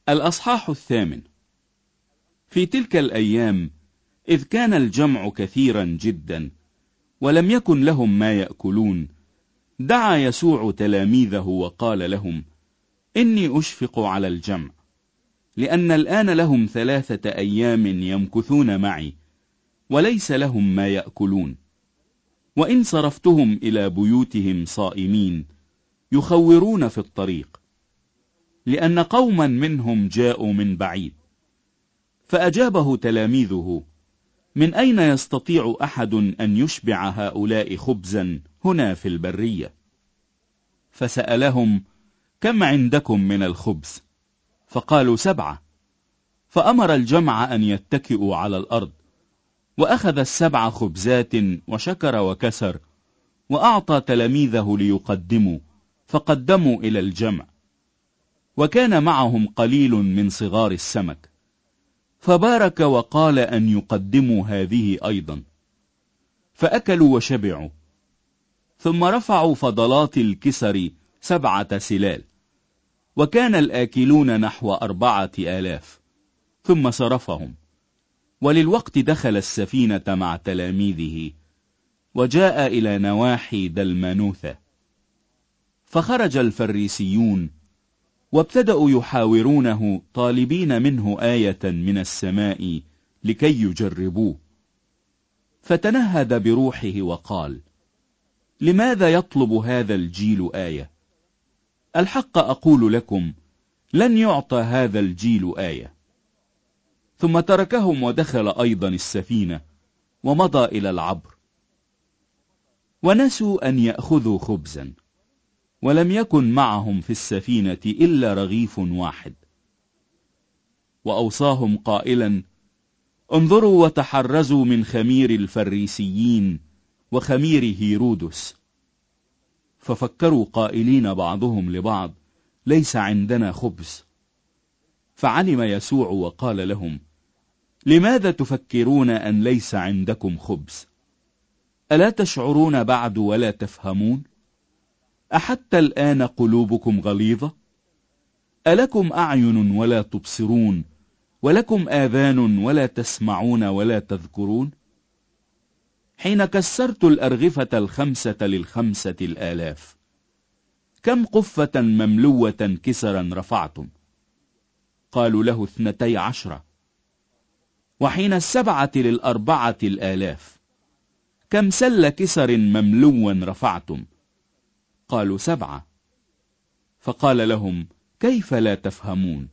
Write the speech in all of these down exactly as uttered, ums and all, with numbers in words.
الأصحاح الثامن. في تلك الأيام إذ كان الجمع كثيرا جدا ولم يكن لهم ما يأكلون، دعا يسوع تلاميذه وقال لهم: إني أشفق على الجمع، لأن الآن لهم ثلاثة أيام يمكثون معي وليس لهم ما يأكلون، وإن صرفتهم إلى بيوتهم صائمين يخورون في الطريق، لأن قوما منهم جاءوا من بعيد. فأجابه تلاميذه: من أين يستطيع أحد أن يشبع هؤلاء خبزا هنا في البرية؟ فسألهم: كم عندكم من الخبز؟ فقالوا: سبعة. فأمر الجمع أن يتكئوا على الأرض، وأخذ السبع خبزات وشكر وكسر وأعطى تلاميذه ليقدموا، فقدموا إلى الجمع، وكان معهم قليل من صغار السمك، فبارك وقال أن يقدموا هذه أيضا، فأكلوا وشبعوا. ثم رفعوا فضلات الكسر سبعة سلال، وكان الآكلون نحو أربعة آلاف، ثم صرفهم. وللوقت دخل السفينة مع تلاميذه وجاء إلى نواحي دلمانوثة. فخرج الفريسيون وابتدأوا يحاورونه طالبين منه آية من السماء لكي يجربوه. فتنهد بروحه وقال: لماذا يطلب هذا الجيل آية؟ الحق أقول لكم، لن يعطى هذا الجيل آية. ثم تركهم ودخل أيضا السفينة ومضى إلى العبر. ونسوا أن يأخذوا خبزا، ولم يكن معهم في السفينة إلا رغيف واحد. وأوصاهم قائلا: انظروا وتحرزوا من خمير الفريسيين وخمير هيرودس. ففكروا قائلين بعضهم لبعض: ليس عندنا خبز. فعلم يسوع وقال لهم: لماذا تفكرون أن ليس عندكم خبز؟ ألا تشعرون بعد ولا تفهمون؟ أحتى الآن قلوبكم غليظة؟ ألكم أعين ولا تبصرون، ولكم آذان ولا تسمعون ولا تذكرون؟ حين كسرت الأرغفة الخمسة للخمسة الآلاف، كم قفة مملوة كسرا رفعتم؟ قالوا له: اثنتي عشرة. وحين السبعة للأربعة الآلاف، كم سل كسر مملوا رفعتم؟ قالوا: سبعة. فقال لهم: كيف لا تفهمون؟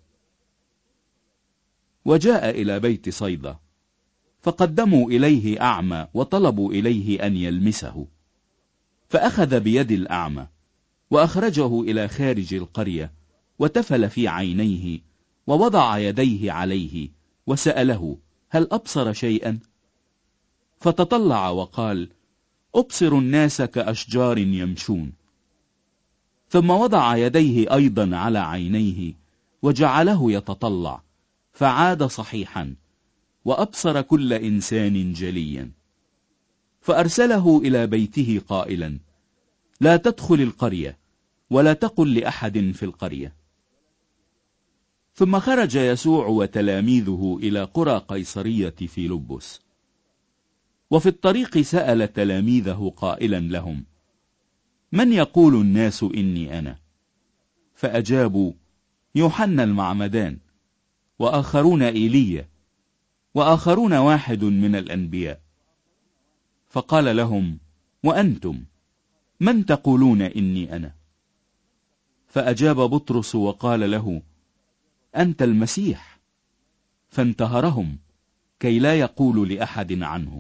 وجاء إلى بيت صيدا، فقدموا إليه أعمى وطلبوا إليه أن يلمسه. فأخذ بيد الأعمى وأخرجه إلى خارج القرية، وتفل في عينيه ووضع يديه عليه وسأله: هل أبصر شيئا؟ فتطلع وقال: أبصر الناس كأشجار يمشون. ثم وضع يديه أيضا على عينيه وجعله يتطلع، فعاد صحيحا، وأبصر كل إنسان جليا. فأرسله إلى بيته قائلا: لا تدخل القرية ولا تقل لأحد في القرية. ثم خرج يسوع وتلاميذه إلى قرى قيصرية فيلبس. وفي الطريق سأل تلاميذه قائلا لهم: من يقول الناس إني أنا؟ فأجابوا: يوحنا المعمدان، وآخرون إيليا، وآخرون واحد من الأنبياء. فقال لهم: وأنتم من تقولون إني أنا؟ فأجاب بطرس وقال له: أنت المسيح. فانتهرهم كي لا يقولوا لأحد عنه.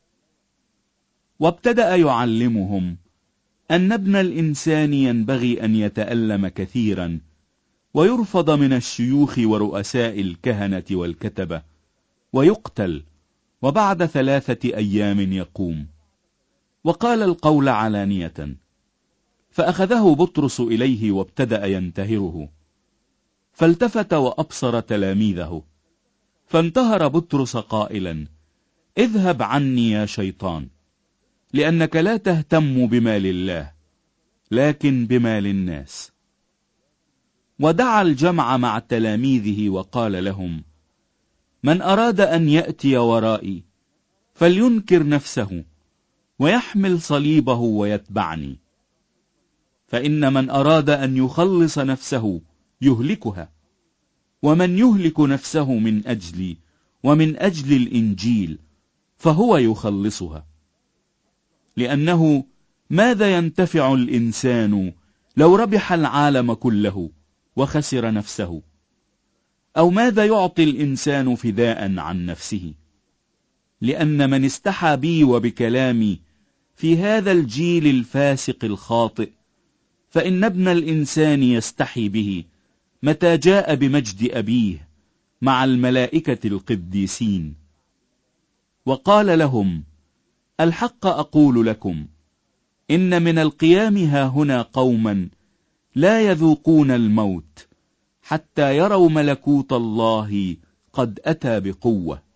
وابتدأ يعلمهم أن ابن الإنسان ينبغي أن يتألم كثيرا، ويرفض من الشيوخ ورؤساء الكهنة والكتبة، ويقتل، وبعد ثلاثة أيام يقوم. وقال القول علانية. فأخذه بطرس إليه وابتدأ ينتهره، فالتفت وأبصر تلاميذه، فانتهر بطرس قائلا: اذهب عني يا شيطان، لأنك لا تهتم بمال الله، لكن بمال الناس. ودعا الجمع مع تلاميذه وقال لهم: من أراد أن يأتي ورائي فلينكر نفسه ويحمل صليبه ويتبعني. فإن من أراد أن يخلص نفسه يهلكها، ومن يهلك نفسه من أجلي ومن أجل الإنجيل فهو يخلصها. لأنه ماذا ينتفع الإنسان لو ربح العالم كله وخسر نفسه؟ أو ماذا يعطي الإنسان فداء عن نفسه؟ لأن من استحى بي وبكلامي في هذا الجيل الفاسق الخاطئ، فإن ابن الإنسان يستحي به متى جاء بمجد أبيه مع الملائكة القديسين. وقال لهم: الحق أقول لكم، إن من القيام هاهنا قوما لا يذوقون الموت حتى يروا ملكوت الله قد أتى بقوة.